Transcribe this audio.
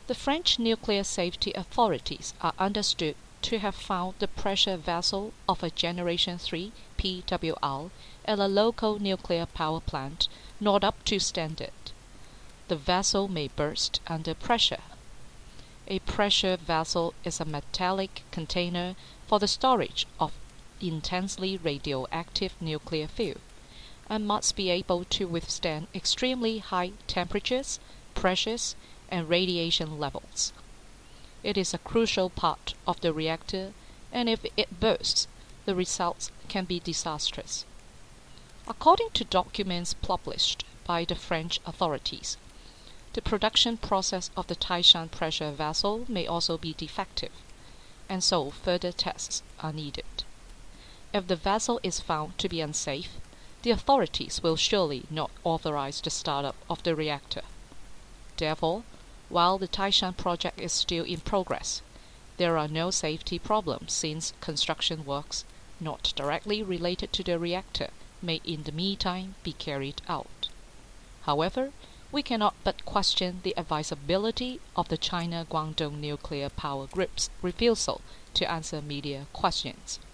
The French nuclear safety authorities are understood to have found the pressure vessel of a Generation 3 PWR at a local nuclear power plant not up to standard. The vessel may burst under pressure. A pressure vessel is a metallic container for the storage of intensely radioactive nuclear fuel, and must be able to withstand extremely high temperatures, pressures, and radiation levels. It is a crucial part of the reactor, and if it bursts, the results can be disastrous. According to documents published by the French authorities, the production process of the Taishan pressure vessel may also be defective, and so further tests are needed. If the vessel is found to be unsafe, the authorities will surely not authorize the startup of the reactor. Therefore, while the Taishan project is still in progress, there are no safety problems since construction works not directly related to the reactor may in the meantime be carried out. However, we cannot but question the advisability of the China Guangdong Nuclear Power Group's refusal to answer media questions.